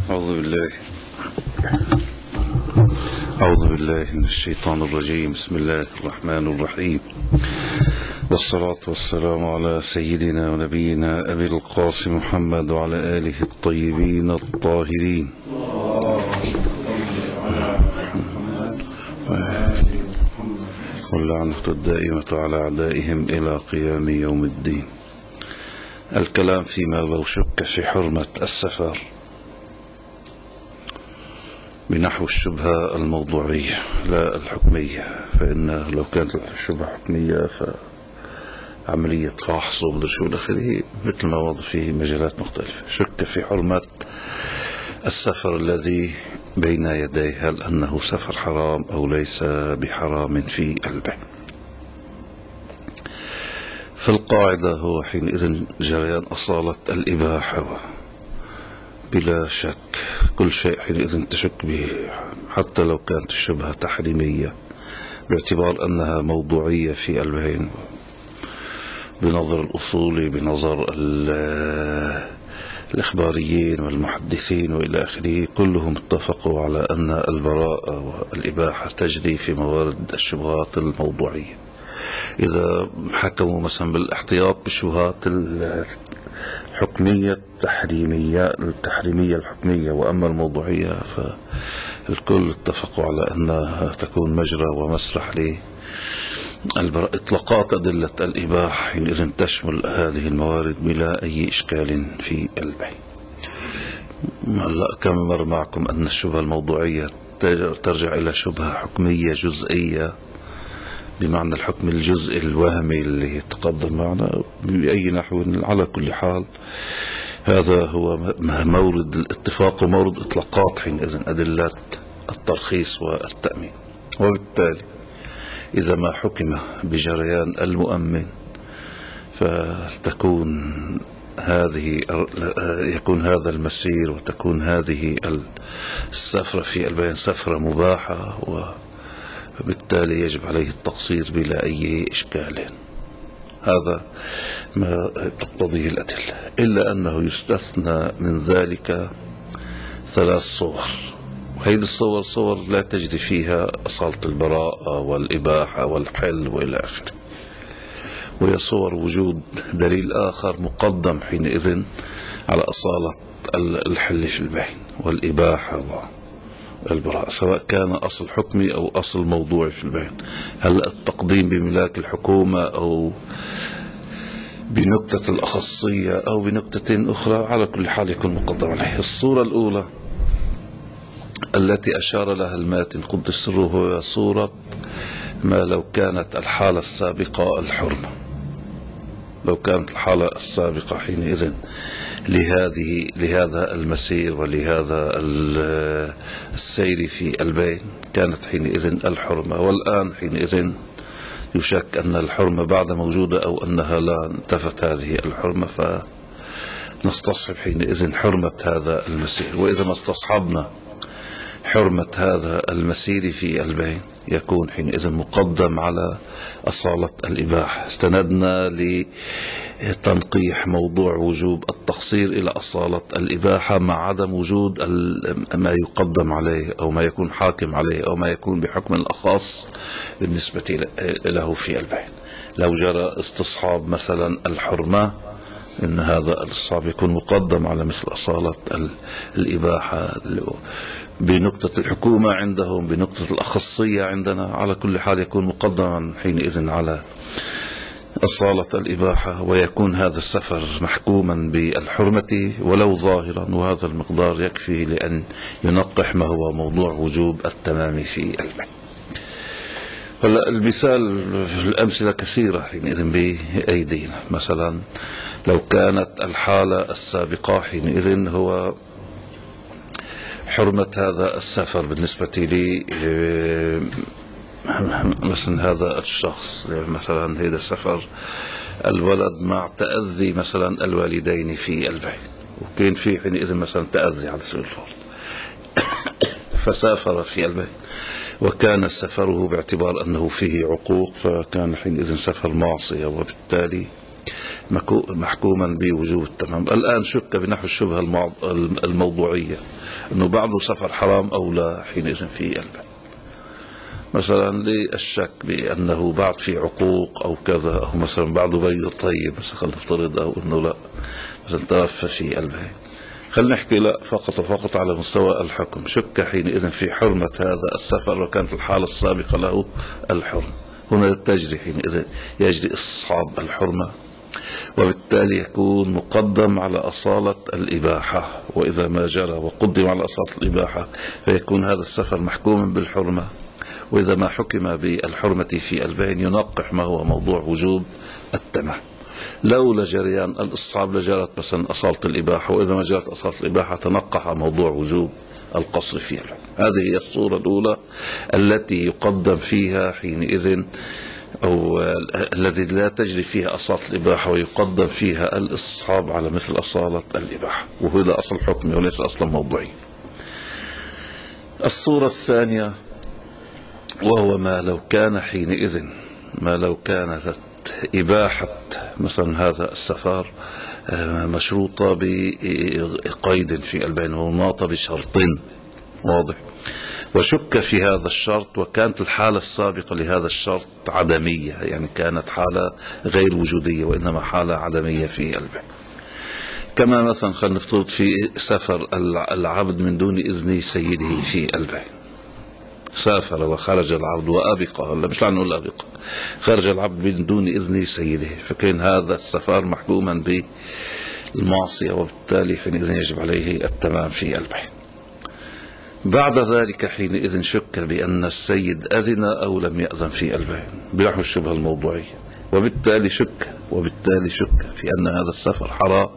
أعوذ بالله من الشيطان الرجيم. بسم الله الرحمن الرحيم، والصلاة والسلام على سيدنا ونبينا أبي القاسم محمد وعلى آله الطيبين الطاهرين. واللعنة الدائمة على أعدائهم إلى قيام يوم الدين. الكلام فيما لو شك في حرمة السفر بنحو الشبهة الموضوعية لا الحكمية، فإن لو كانت الشبهة حكمية فعملية فحص وبدرش والآخره مثل ما وضع فيه مجالات مختلفة. شك في حرمة السفر الذي بين يديه، هل أنه سفر حرام أو ليس بحرام في البيع. فالقاعدة هو حينئذ جريان أصالة الإباحة بلا شك. كل شيء حينئذ تشك به حتى لو كانت الشبهة تحريمية، باعتبار أنها موضوعية في البين بنظر الأصولي، بنظر الإخباريين والمحدثين وإلى آخره، كلهم اتفقوا على أن البراءة والإباحة تجري في موارد الشبهات الموضوعية. إذا حكموا مثلا بالاحتياط بالشبهات الحكمية التحريمية الحكمية، وأما الموضوعية فالكل اتفقوا على أنها تكون مجرى ومسرح للبراءة. إطلاقات أدلة الإباحة حينئذ تشمل هذه الموارد بلا أي إشكال في البيع. كم مر معكم أن الشبهة الموضوعية ترجع إلى شبهة حكمية جزئية، بمعنى الحكم الجزئي الوهمي اللي يتقدم معنا بأي نحو. على كل حال هذا هو مورد الاتفاق ومورد إطلاقات حينئذ أدلة الترخيص والتأمين. وبالتالي إذا ما حكم بجريان المؤمن يكون هذا المسير وتكون هذه السفرة في البيان سفرة مباحة، وبالتالي يجب عليه التقصير بلا أي إشكال. هذا ما تقتضيه الأدلة، إلا أنه يستثنى من ذلك 3 صور، وهذه الصور صور لا تجري فيها أصالة البراءة والإباحة والحل وإلى آخره، وهي صور وجود دليل آخر مقدم حينئذ على أصالة الحل في البين والإباحة والبراءة، سواء كان أصل حكمي أو أصل موضوعي في البين. هل التقديم بملاك الحكومة أو بنكتة الأخصية أو بنكتة أخرى، على كل حال يكون مقدم عليه. الصورة الأولى التي أشار لها الماتن قدس سره هو صورة ما لو كانت الحالة السابقة الحرمة. لو كانت الحالة السابقة حينئذ لهذا المسير ولهذا السير في البين كانت حينئذ الحرمة، والآن حينئذ يشك أن الحرمة بعد موجودة أو أنها لا انتفت هذه الحرمة، فنستصحب حينئذ حرمة هذا المسير. وإذا ما استصحبنا حرمة هذا المسير في البين يكون حينئذ مقدم على أصالة الإباحة. استندنا لتنقيح موضوع وجوب التقصير إلى أصالة الإباحة مع عدم وجود ما يقدم عليه أو ما يكون حاكم عليه أو ما يكون بحكم الأخص بالنسبة له في البين. لو جرى استصحاب مثلا الحرمة، إن هذا الاستصحاب يكون مقدم على مثل أصالة الإباحة بنقطة الحكومة عندهم، بنقطة الأخصية عندنا. على كل حال يكون مقدما حينئذ على أصالة الإباحة، ويكون هذا السفر محكوما بالحرمة ولو ظاهرا، وهذا المقدار يكفي لأن ينقح ما هو موضوع وجوب التمام في البيع. المثال الأمثلة كثيرة حينئذ بأيدينا. مثلا لو كانت الحالة السابقة حينئذ هو حرمة هذا السفر بالنسبة لي، مثلا هذا الشخص مثلا هذا سفر الولد مع تأذي مثلا الوالدين في البيت، وكان في حينئذ مثلا تأذي على سبيل الفرض، فسافر في البيت وكان سفره باعتبار أنه فيه عقوق، فكان حينئذ سفر معصية، وبالتالي محكوما بوجوب التمام. الآن شك بنحو الشبهة الموضوعية أنه بعضه سفر حرام أو لا حينئذ في البيع. مثلا للشك بأنه بعد في عقوق أو كذا، أو مثلا بعضه بيض طيب بس خلينا نفترض، أو أنه لا مثلا توفى في البيع. خلينا نحكي لا فقط على مستوى الحكم، شك حينئذ في حرمة هذا السفر وكانت الحالة السابقة له الحرمة. هنا تجري حينئذ يجري استصحاب الحرمة، وبالتالي يكون مقدم على أصالة الإباحة. وإذا ما جرى وقدم على أصالة الإباحة فيكون هذا السفر محكوما بالحرمة. وإذا ما حكم بالحرمة في البين ينقح ما هو موضوع وجوب التمام. لولا جريان الاستصحاب لجرت مثلا أصالة الإباحة، وإذا ما جرت أصالة الإباحة تنقح موضوع وجوب القصر فيها. هذه هي الصورة الأولى التي يقدم فيها حينئذ، أو الذي لا تجري فيها أصالة الإباحة ويقدم فيها الاستصحاب على مثل أصالة الإباحة، وهذا أصل حكمي وليس أصلا موضوعي. الصورة الثانية وهو ما لو كان حينئذ، ما لو كانت إباحة مثلا هذا السفر مشروطة بقيد في البين ومناطة بشرط واضح، وشك في هذا الشرط، وكانت الحالة السابقة لهذا الشرط عدمية، يعني كانت حالة غير وجودية وإنما حالة عدمية في البين. كما مثلا خلينا نفترض في سفر العبد من دون إذن سيده في البين، سافر وخرج العبد وأبقى، ولا مش نقول أبقى، خرج العبد من دون إذن سيده، فكان هذا السفر محكوما بالمعصية، وبالتالي حينئذ يجب عليه التمام في البيع. بعد ذلك حينئذ شك بأن السيد أذن أو لم يأذن في البيع بنحو الشبهة الموضوعية، وبالتالي شك في أن هذا السفر حرام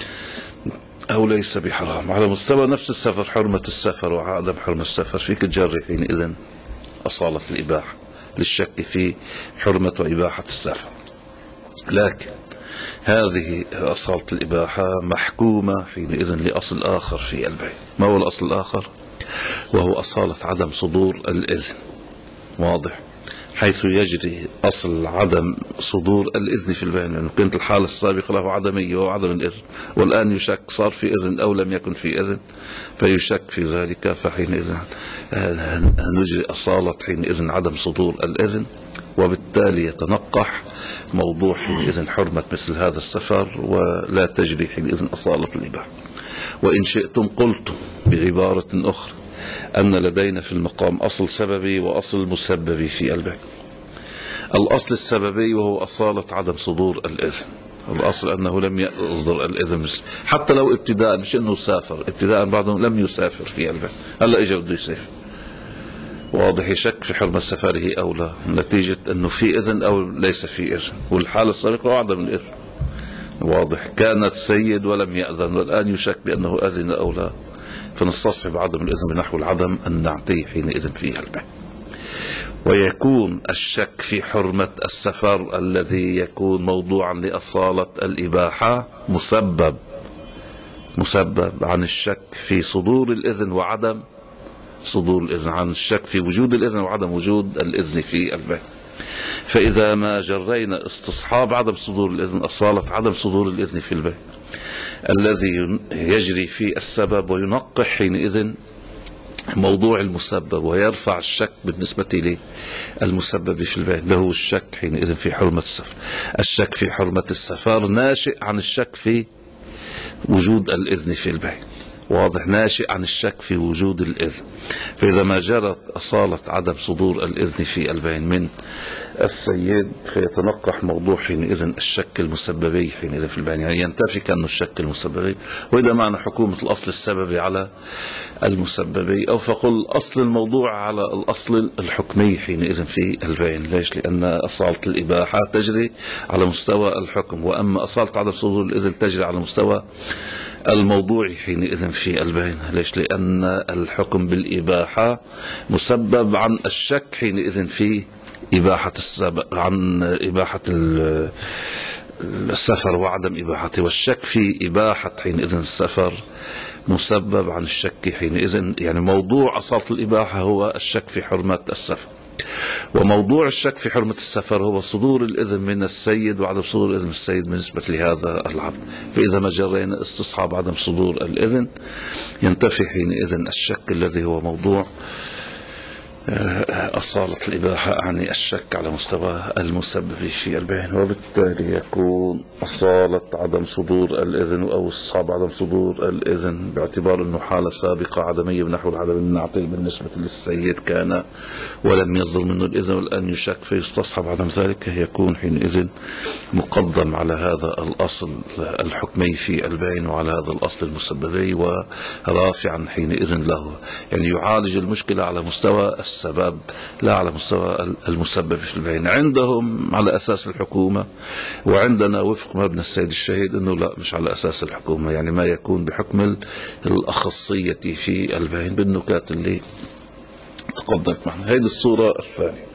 أو ليس بحرام. على مستوى نفس السفر، حرمة السفر وعدم حرمة السفر، فيك تجري حينئذ أصالة الإباحة للشك في حرمة وإباحة السفر. لكن هذه أصالة الإباحة محكومة حينئذ لأصل آخر في البيع. ما هو الأصل الآخر؟ وهو أصالة عدم صدور الإذن. واضح؟ حيث يجري أصل عدم صدور الإذن في البيع، لأنه كانت الحالة السابقة له عدمية وهو عدم الإذن، والآن يشك صار في إذن أو لم يكن في إذن، فيشك في ذلك، فحينئذ نجري أصالة حينئذ عدم صدور الإذن، وبالتالي يتنقح موضوع حينئذ حرمة مثل هذا السفر، ولا تجري حينئذ أصالة الإباحة. وإن شئتم قلتم بعبارة أخرى أن لدينا في المقام أصل سببي وأصل مسببي في البيع. الأصل السببي وهو أصالة عدم صدور الإذن، الأصل أنه لم يصدر الإذن، حتى لو ابتداء، مش أنه سافر ابتداء، بعضهم لم يسافر في البيع، هلأ إجا بده يسافر. واضح؟ يشك في حرمة سفره أو لا، نتيجة أنه في إذن أو ليس في إذن، والحالة السابقة وعدم الإذن. واضح؟ كان السيد ولم يأذن، والآن يشك بأنه أذن أو لا، فنستصحب عدم الإذن بنحو العدم أن نعطيه حينئذ في البيع. ويكون الشك في حرمة السفر الذي يكون موضوعا لأصالة الإباحة مسبب عن الشك في صدور الإذن وعدم صدور الإذن، عن الشك في وجود الإذن وعدم وجود الإذن في البيع. فإذا ما جرينا استصحاب عدم صدور الإذن، أصالة عدم صدور الإذن في البيع الذي يجري في السبب، وينقح حينئذ موضوع المسبب، ويرفع الشك بالنسبة للمسبب في البيع، له الشك حينئذ في حرمة السفر. الشك في حرمة السفر ناشئ عن الشك في وجود الإذن في البيع. واضح؟ ناشئ عن الشك في وجود الإذن. فإذا ما جرت أصالة عدم صدور الإذن في البيع من السيد، فيتنقح موضوع حينئذ الشك المسببي حينئذ في البيع، يعني ينتفي كأنه الشك المسببي. وإذا معنى حكومة الأصل السببي على المسببي، أو فقل أصل الموضوع على الأصل الحكمي حينئذ في البيع. ليش؟ لأن أصالة الإباحة تجري على مستوى الحكم، وأما أصالة عدم صدور الإذن تجري على مستوى الموضوع حينئذ في البين. ليش؟ لأن الحكم بالإباحة مسبب عن الشك حينئذ في إباحة عن إباحة السفر وعدم إباحته، والشك في إباحة حينئذ السفر مسبب عن الشك حينئذ، يعني موضوع أصالة الإباحة هو الشك في حرمة السفر. وموضوع الشك في حرمة السفر هو صدور الإذن من السيد وعدم صدور الإذن من السيد بالنسبة لهذا العبد. فإذا ما جرينا استصحاب عدم صدور الإذن ينتفي حينئذ الشك الذي هو موضوع أصالة الإباحة، يعني الشك على مستوى المسبب في البين، وبالتالي يكون أصالة عدم صدور الإذن أو استصحاب عدم صدور الإذن باعتبار أنه حالة سابقة عدمية بنحو العدم النعتي بالنسبة للسيد كان ولم يصدر منه الإذن والآن يشك فيستصحب عدم ذلك، يكون حينئذ مقدم على هذا الأصل الحكمي في البين وعلى هذا الأصل المسببي ورافعا حينئذ له، يعني يعالج المشكلة على مستوى السبب لا على مستوى المسبب في البين. عندهم على أساس الحكومة، وعندنا وفق مبنى السيد الشهيد أنه لا مش على أساس الحكومة، يعني ما يكون بحكم الأخصية في البين بالنكات اللي تقدمت معنا. هذه الصورة الثانية.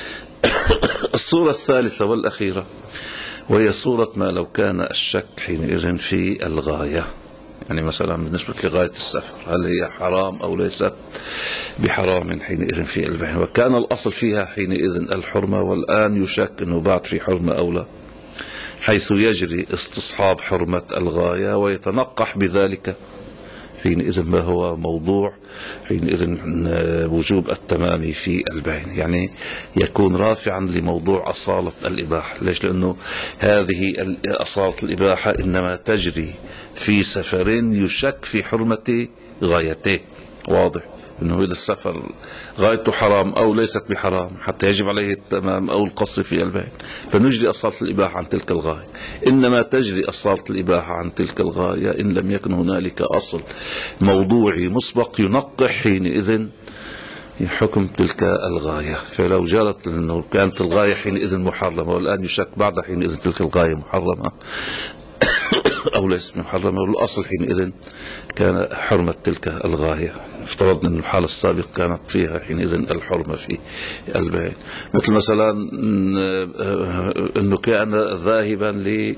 الصورة الثالثة والأخيرة وهي صورة ما لو كان الشك حينئذ في الغاية، يعني مثلا بالنسبة لغاية السفر هل هي حرام أو ليست بحرام حينئذ في البين، وكان الأصل فيها حينئذ الحرمة والآن يشك أنه بعد في حرمة أو لا، حيث يجري استصحاب حرمة الغاية ويتنقح بذلك حينئذ ما هو موضوع حينئذ وجوب التمام في البين، يعني يكون رافعا لموضوع أصالة الإباحة. ليش؟ لأنه هذه أصالة الإباحة إنما تجري في سفر يشك في حرمة غايته. واضح أنه إذا السفر غايته حرام أو ليست بحرام حتى يجب عليه التمام أو القصر في البين، فنجري أصالة الإباحة عن تلك الغاية. إنما تجري أصالة الإباحة عن تلك الغاية إن لم يكن هنالك أصل موضوعي مسبق ينقح حينئذ حكم تلك الغاية. فلو جرت أنه كانت الغاية حينئذ محرمة والآن يشك بعد حينئذ تلك الغاية محرمة أو ليست محرمة، والأصل حينئذ كان حرمة تلك الغاية. افترضنا أن الحالة السابقة كانت فيها حينئذ الحرمة في البين، مثل مثلا أنه كان ذاهبا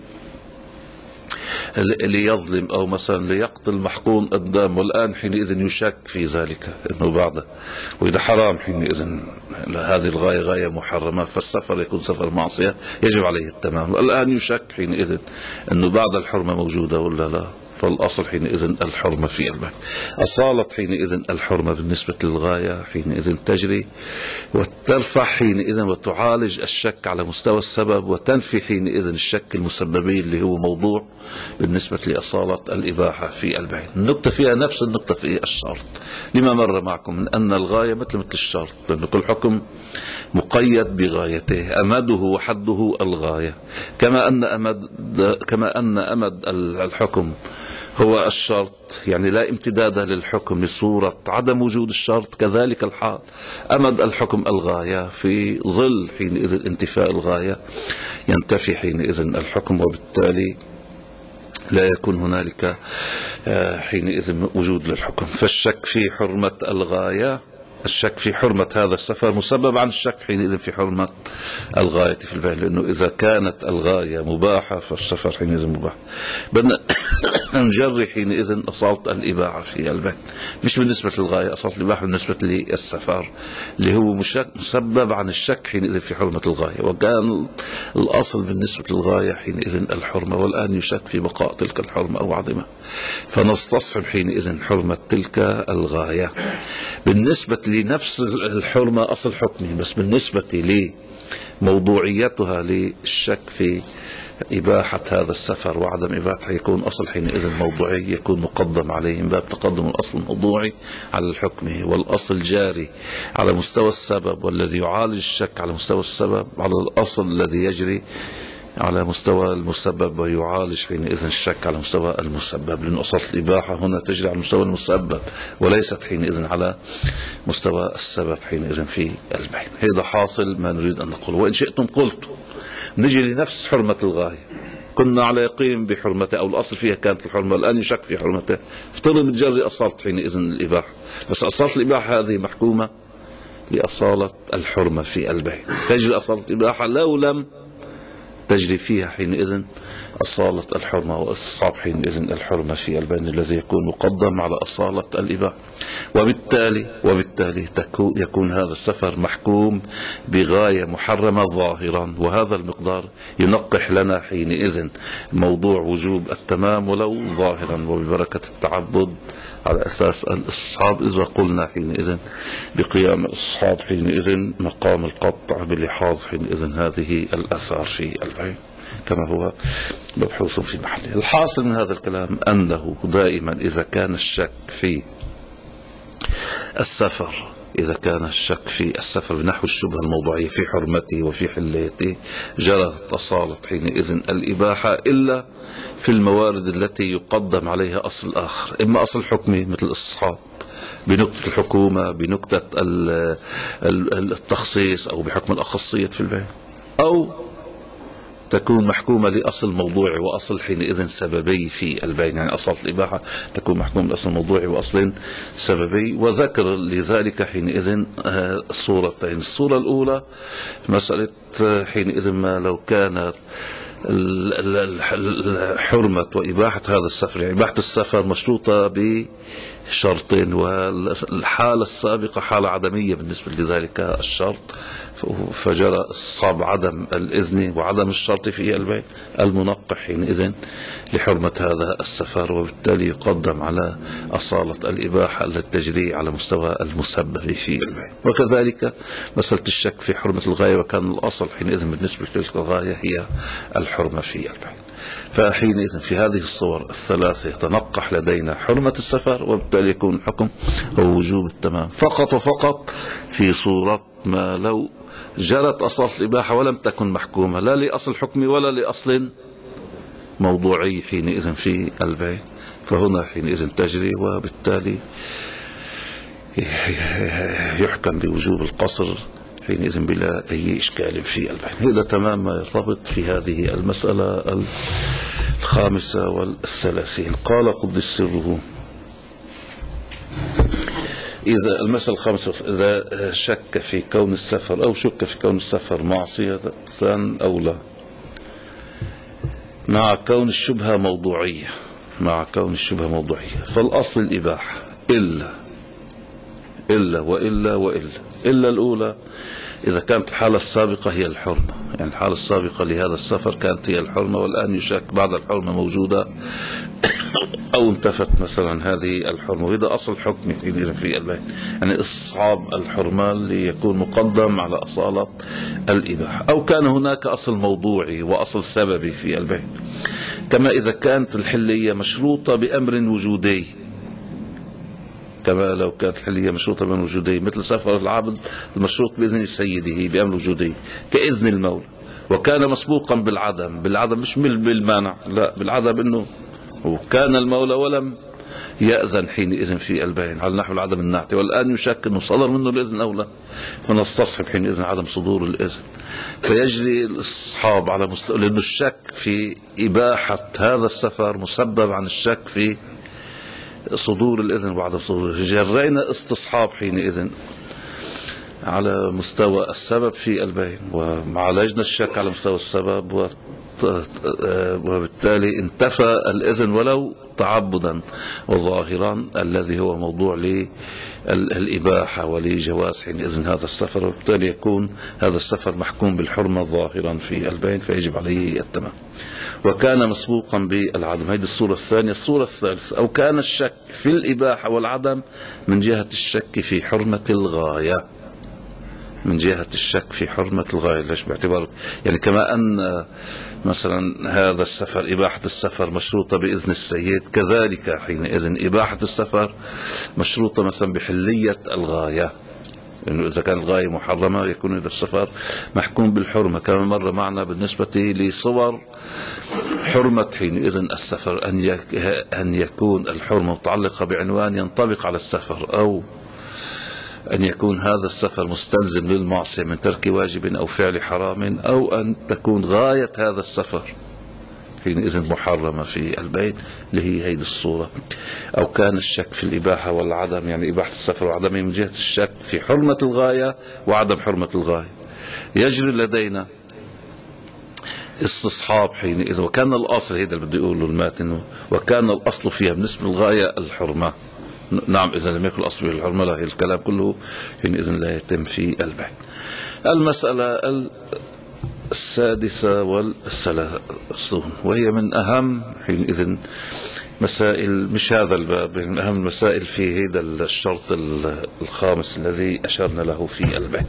ليظلم أو مثلا ليقتل محقون الدم والآن حينئذ يشك في ذلك أنه بعده، وإذا حرام حينئذ هذه الغاية غاية محرمة فالسفر يكون سفر معصية يجب عليه التمام، والآن يشك حينئذ أنه بعد الحرمة موجودة ولا لا، فالأصل حينئذ الحرمة في البين. أصالت حينئذ الحرمة بالنسبة للغاية حينئذ تجري وترفع حينئذ وتعالج الشك على مستوى السبب وتنفي حينئذ الشك المسببي اللي هو موضوع بالنسبة لأصالة الإباحة في البين. النقطة فيها نفس النقطة في الشرط، لما مر معكم من أن الغاية مثل الشرط، لأن كل حكم مقيد بغايته، أمده وحده الغاية، كما أن أمد الحكم هو الشرط، يعني لا امتداد للحكم لصورة عدم وجود الشرط، كذلك الحال أمد الحكم الغاية، في ظل حينئذ انتفاء الغاية ينتفي حينئذ الحكم، وبالتالي لا يكون هنالك حينئذ وجود للحكم. فالشك في حرمة الغاية، الشك في حرمة هذا السفر مسبب عن الشك حينئذ في حرمة الغاية في البين، لأنه إذا كانت الغاية مباحة فالسفر حينئذ مباح. بدنا نجري حينئذ أصالة الإباحة في البين، مش بالنسبة للغاية، أصالة الإباحة بالنسبة للسفر اللي هو مسبب عن الشك حينئذ في حرمة الغاية، وكان الأصل بالنسبة للغاية حينئذ الحرمة والآن يشك في بقاء تلك الحرمة أو عدمها، فنستصحب حينئذ حرمة تلك الغاية. بالنسبة لنفس الحرمة أصل حكمي، بس بالنسبة لموضوعيتها للشك في إباحة هذا السفر وعدم إباحته يكون أصل حينئذ موضوعي، يكون مقدم عليه من باب تقدم الأصل الموضوعي على الحكمي، والأصل جاري على مستوى السبب، والذي يعالج الشك على مستوى السبب على الأصل الذي يجري على مستوى المسبب ويعالج حينئذ الشك على مستوى المسبب، لأن أصل الإباحة هنا تجري على مستوى المسبب وليست حينئذ على مستوى السبب حينئذ في البين. هذا حاصل ما نريد أن نقول. وإن شئتم قلت نجي لنفس حرمة الغاية، كنا على يقين بحرمته أو الأصل فيها كانت الحرمة، الآن يشك في حرمته، افترض بتجري أصالة حينئذ الإباحة، بس أصالة الإباحة هذه محكومة لأصالة الحرمة في البين، تجري أصالة الإباحة لو لم تجري فيها حينئذ أصالة الحرمة واستصحاب حينئذ الحرمة في البين الذي يكون مقدم على أصالة الإباحة. وبالتالي يكون هذا السفر محكوم بغاية محرمة ظاهرا، وهذا المقدار ينقح لنا حينئذ موضوع وجوب التمام ولو ظاهرا، وببركة التعبد على أساس الاستصحاب إذا قلنا حينئذ بقيام الاستصحاب حينئذ مقام القطع بلحاظ حينئذ هذه الآثار في البين كما هو مبحوث في محله. الحاصل من هذا الكلام أنه دائما إذا كان الشك في السفر بنحو الشبهة الموضوعية في حرمته وفي حليته جرت أصالة حينئذ الإباحة، إلا في الموارد التي يقدم عليها أصل آخر، إما أصل حكمي مثل الاستصحاب بنكتة الحكومة، بنكتة التخصيص، أو بحكم الأخصية في البيع، أو تكون محكومة لأصل موضوعي وأصل حينئذ سببي في البين. يعني أصل الإباحة تكون محكومة لأصل موضوعي وأصل سببي. وذكر لذلك حينئذ صورتين. الصورة الأولى مسألة حينئذ ما لو كانت حرمة وإباحة هذا السفر، يعني إباحة السفر مشروطة بشرطين، والحالة السابقة حالة عدمية بالنسبة لذلك الشرط، فجرى استصحاب عدم الإذن وعدم الشرط في البيع المنقح حينئذ لحرمة هذا السفر، وبالتالي يقدم على أصالة الإباحة التي تجري على مستوى المسبب في البيع. وكذلك مسألة الشك في حرمة الغاية، وكان الأصل حينئذ بالنسبة للغاية هي الحرمة في البيع. فحينئذ في هذه الصور الثلاثة يتنقح لدينا حرمة السفر، وبالتالي يكون الحكم هو وجوب التمام فقط وفقط في صورة ما لو جرت أصل الإباحة ولم تكن محكومة لا لأصل حكمي ولا لأصل موضوعي حينئذ في البيع، فهنا حينئذ تجري، وبالتالي يحكم بوجوب القصر حينئذ بلا أي إشكال في البيع. هذا تمام ما يرتبط في هذه المسألة 35. قال قدس سره إذا المسألة 5 إذا شك في كون السفر أو شك في كون السفر معصية أو لا، مع كون الشبهة موضوعية، فالأصل الإباحة إلا الأولى إذا كانت الحالة السابقة هي الحرمة، يعني الحالة السابقة لهذا السفر كانت هي الحرمة، والآن يشك بعد الحرمة موجودة أو انتفت مثلا هذه الحرمة، وإذا أصل حكمي في البيع، يعني استصحاب الحرمة ليكون مقدم على أصالة الإباحة، أو كان هناك أصل موضوعي وأصل سببي في البيع، كما إذا كانت الحلية مشروطة بأمر وجودي، كما لو كانت الحلية مشروطة بأمر وجودي مثل سفر العبد المشروط بإذن سيده بأمر وجودي كإذن المولى، وكان مسبوقا بالعدم مش بالمانع، لا بالعدم، إنه وكان المولى ولم يأذن حينئذ في البيع على نحو العدم النعتي، والآن يشك أنه صدر منه الإذن أو لا، فنستصحب حينئذ عدم صدور الإذن، فيجري الإصحاب على لأنه الشك في إباحة هذا السفر مسبب عن الشك في صدور الإذن وعدم صدور الإذن، جرينا استصحاب حينئذ على مستوى السبب في البيع، وعالجنا الشك على مستوى السبب، وبالتالي انتفى الإذن ولو تعبدا وظاهرا الذي هو موضوع للإباحة ولجواز حينئذ هذا السفر، وبالتالي يكون هذا السفر محكوم بالحرمة ظاهرا في البين، فيجب عليه التمام. وكان مسبوقا بالعدم، هذه الصورة الثانية. الصورة الثالثة أو كان الشك في الإباحة والعدم من جهة الشك في حرمة الغاية، ليش؟ باعتبار يعني كما أن مثلا هذا السفر إباحة السفر مشروطة بإذن السيد، كذلك حينئذ إباحة السفر مشروطة مثلا بحلية الغاية، إنه إذا كان الغاية محرمة يكون هذا السفر محكوم بالحرمة، كما مر معنا بالنسبة لصور حرمة حينئذ السفر أن يكون الحرمة متعلقة بعنوان ينطبق على السفر، أو أن يكون هذا السفر مستلزم للمعصية من ترك واجب أو فعل حرام، أو أن تكون غاية هذا السفر حينئذ محرمة في البيت اللي هي الصورة. أو كان الشك في الإباحة والعدم، يعني إباحة السفر وعدمه من جهة الشك في حرمة الغاية وعدم حرمة الغاية، يجري لدينا استصحاب حينئذ. وكان الأصل، هذا اللي بده يقوله الماتن، وكان الأصل فيها بالنسبة للغاية الحرمة. نعم، إذا لم يكن الأصل فيها الحرمة لا، الكلام كله حينئذ لا يتم في البيع. المسألة السادسة والثلاثون، وهي من أهم حينئذ مسائل، مش هذا الباب، من أهم المسائل في هذا الشرط الخامس الذي أشرنا له في البيع.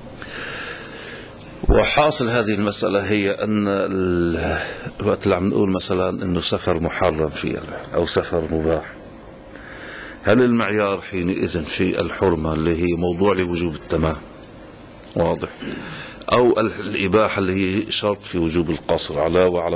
وحاصل هذه المسألة هي أن الوقت اللي عم نقول مثلا أنه سفر محرم في البيع أو سفر مباح، هل المعيار حينئذ في الحرمة اللي هي موضوع لوجوب التمام واضح، أو الإباحة اللي هي شرط في وجوب القصر علاوة على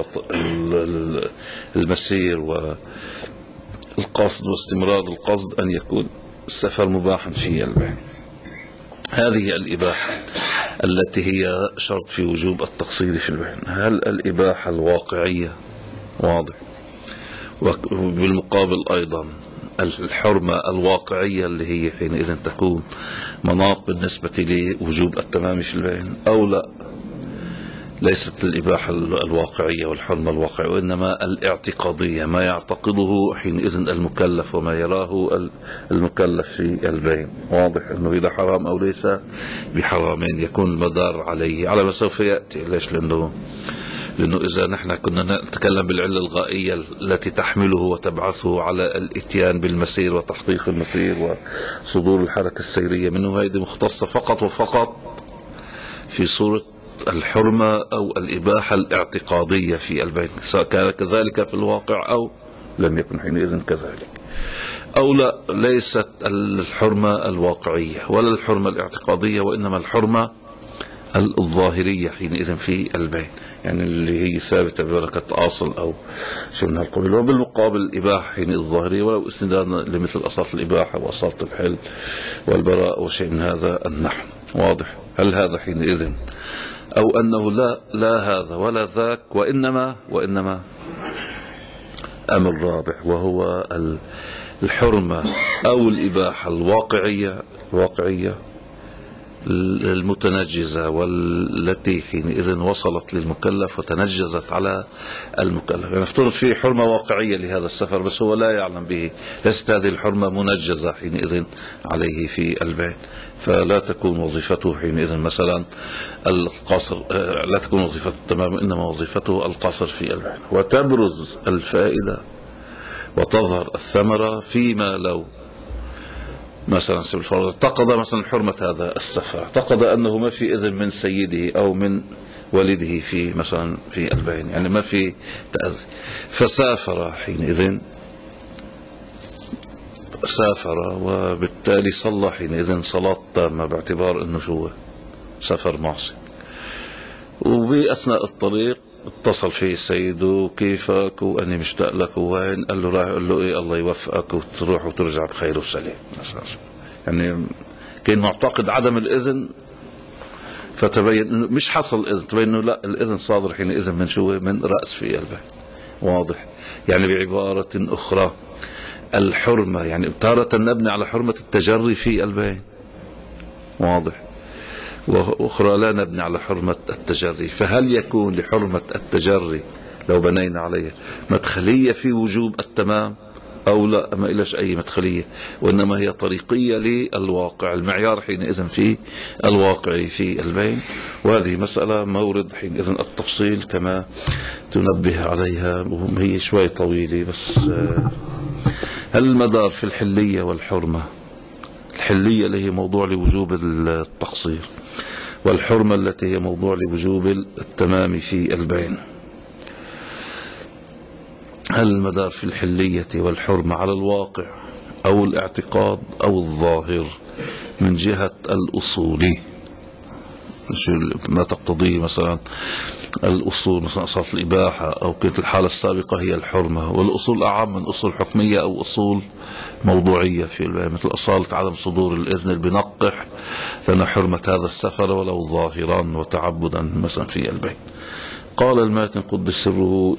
المسير والقصد واستمرار القصد أن يكون السفر مباحا في البيع؟ هذه الإباحة التي هي شرط في وجوب التقصير في البيع، هل الإباحة الواقعية واضح، وبالمقابل أيضا الحرمة الواقعية اللي هي حينئذ تكون مناط بالنسبة لوجوب التمام في البيع، أو لا، ليست الإباحة الواقعية والحرمة الواقعية، وإنما الاعتقادية، ما يعتقده حينئذ المكلف وما يراه المكلف في البيع. واضح أنه إذا حرام أو ليس بحرامين يكون المدار عليه على ما سوف يأتي. ليش؟ لأنه إذا نحن كنا نتكلم بالعلة الغائية التي تحمله وتبعثه على الاتيان بالمسير وتحقيق المسير وصدور الحركة السيرية منه، هذه مختصة فقط وفقط في صورة الحرمة أو الإباحة الاعتقادية في البيع، سواء كان كذلك في الواقع أو لم يكن حينئذ كذلك، أو لا، ليست الحرمة الواقعية ولا الحرمة الاعتقادية، وإنما الحرمة الظاهرية حينئذ في البيع، يعني اللي هي ثابتة ببركة أصل أو شيء من هالقبيل. وبالمقابل الإباحة حينئذ الظاهرية، ولو استندادا لمثل أصالة الإباحة وأصالة الحل والبراء وشيء من هذا النحو. واضح؟ هل هذا حينئذ أو أنه لا هذا ولا ذاك، وإنما أمر رابع، وهو الحرمة أو الإباحة الواقعية المتنجزة، والتي حينئذ وصلت للمكلف وتنجزت على المكلف. يعني نفترض في حرمة واقعية لهذا السفر بس هو لا يعلم به، ليست هذه الحرمة منجزة حينئذ عليه في البيع، فلا تكون وظيفته حينئذ مثلا القصر، لا تكون وظيفته تماما، إنما وظيفته القصر في البيع، وتبرز الفائدة وتظهر الثمرة فيما لو مثلا سبيل الفرض اعتقد مثلا حرمة هذا السفر، اعتقد أنه ما في إذن من سيده أو من والده في مثلا في البيع، يعني ما في تأذي، فسافر حينئذ، سافر وبالتالي صلى حينئذ صلاة تامة باعتبار أنه شو سفر معصي، وبأثناء الطريق اتصل فيه سيده، كيفك وأني مشتاق لك وين، قال له راح، قال له إيه الله يوفقك وتروح وترجع بخير وسلام. يعني كان معتقد عدم الإذن، فتبين إنه مش حصل إذن، تبين إنه لا، الإذن صادر حينئذ من شو، من رأس في قلبه. واضح؟ يعني بعبارة أخرى الحرمة، يعني تارة نبني على حرمة التجري في البيع، واضح، وأخرى لا نبني على حرمة التجري. فهل يكون لحرمة التجري لو بنينا عليها مدخلية في وجوب التمام أو لا؟ ما إلاش أي مدخلية، وإنما هي طريقية للواقع، المعيار حينئذ في الواقع في البيع. وهذه مسألة مورد حينئذ التفصيل كما تنبه عليها، وهي شوي طويلة بس. هل المدار في الحلية والحرمة، الحلية اللي هي موضوع لوجوب التقصير، والحرمة التي هي موضوع لوجوب التمام في البيع، هل المدار في الحلية والحرمة على الواقع أو الاعتقاد أو الظاهر من جهة الأصولي، ما تقتضيه مثلا الأصول، مثلا أصالة الإباحة، أو كانت الحالة السابقة هي الحرمة، والأصول أعم من أصول حكمية أو أصول موضوعية في البيع، مثل أصالة عدم صدور الإذن بنقح لنا حرمة هذا السفر ولو ظاهرا وتعبدا مثلا في البيع. قال الماتن قدس سره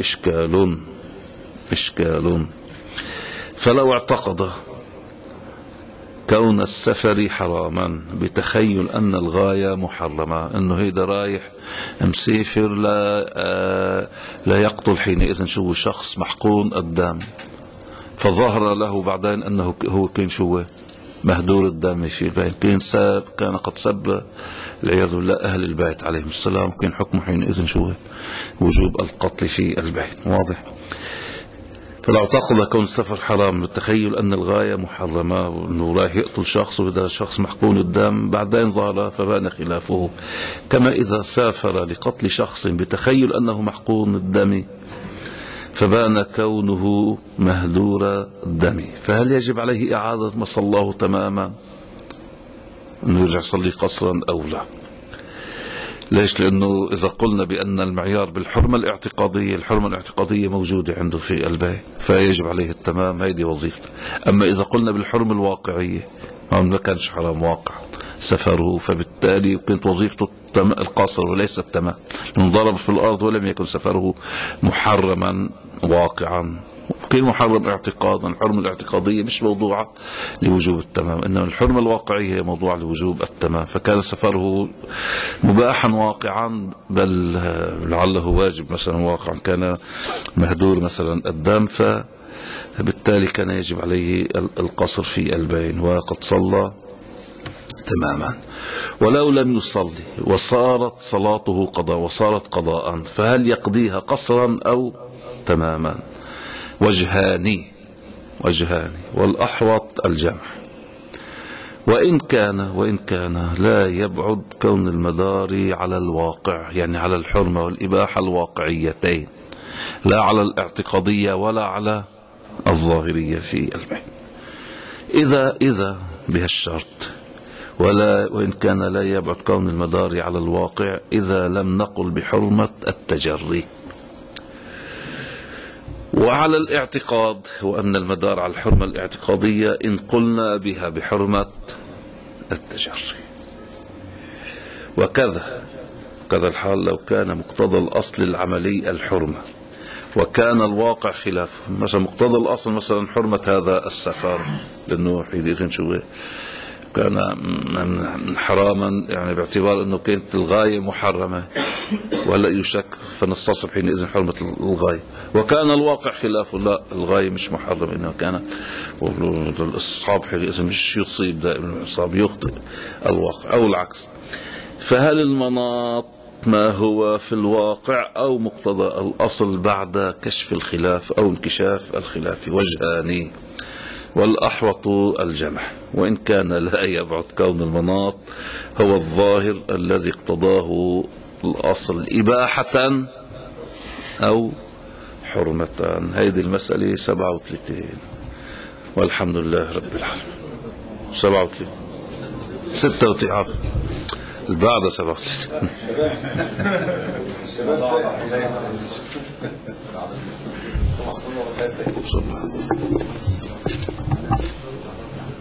إشكال، فلو اعتقد كون السفر حراما بتخيل أن الغاية محرمة، أنه هيدا رايح مسافر لا يقتل حينئذ شو شخص محقون الدم، فظهر له بعدين أنه هو كان شو مهدور الدم في البيت، كان قد سب العياذ بالله أهل البيت عليهم السلام، كان حكمه حينئذ شو وجوب القتل في البيت. واضح؟ فلو اعتقد كون السفر حرام بالتخيل أن الغاية محرمة وأنه رايح يقتل شخص وإذا شخص محقون الدم بعدين ظهر فبان خلافه، كما إذا سافر لقتل شخص بتخيل أنه محقون الدم فبان كونه مهدور الدم، فهل يجب عليه إعادة مصلاه تماما، أنه يرجع يصلي قصرا أو لا؟ ليش؟ لأنه إذا قلنا بأن المعيار بالحرمة الاعتقادية، الحرمة الاعتقادية موجودة عنده في البيت فيجب عليه التمام، هيدي وظيفته. أما إذا قلنا بالحرمة الواقعية ما كانش حرام واقع سفره، فبالتالي كانت وظيفته القصر وليس التمام، لأنه ضرب في الأرض ولم يكن سفره محرما واقعا، كان محرم اعتقادا. الحرمة الاعتقادية مش موضوعة لوجوب التمام، إنما الحرمة الواقعية هي موضوع لوجوب التمام، فكان سفره مباحا واقعا بل لعله واجب مثلا واقعا، كان مهدور مثلا الدم، فبالتالي كان يجب عليه القصر في البين، وقد صلى تماما. ولو لم يصلي وصارت صلاته قضاء وصارت قضاء، فهل يقضيها قصرا أو تماما؟ وجهان والأحوط الجمع، وإن كان لا يبعد كون المدار على الواقع، يعني على الحرمة والإباحة الواقعيتين، لا على الاعتقادية ولا على الظاهرية في البيت، إذا بهالشرط. وإن كان لا يبعد كون المدار على الواقع إذا لم نقل بحرمة التجري. وعلى الاعتقاد وأن المدار على الحرمة الاعتقادية إن قلنا بها بحرمة التجري. وكذا الحال لو كان مقتضى الأصل العملي الحرمة وكان الواقع خلافه، مثلا مقتضى الأصل مثلا حرمة هذا السفر لأنه حينئذ شو كان حراما، يعني باعتبار أنه كانت الغاية محرمة ولا يشك فنستصب حينئذ حرمة الغاية، وكان الواقع خلافه لا الغاية مش محرمة، إنه كان الإصحاب حينئذ مش يصيب دائما الإصحاب يخطئ الواقع أو العكس. فهل المناط ما هو في الواقع أو مقتضى الأصل بعد كشف الخلاف أو انكشاف الخلاف؟ وجهان، والأحوط الجمع، وإن كان لا يبعد كون المناط هو الظاهر الذي اقتضاه الأصل إباحة أو حرمة. هذه المسألة 37 والحمد لله رب العالمين. 37 36 البعد 37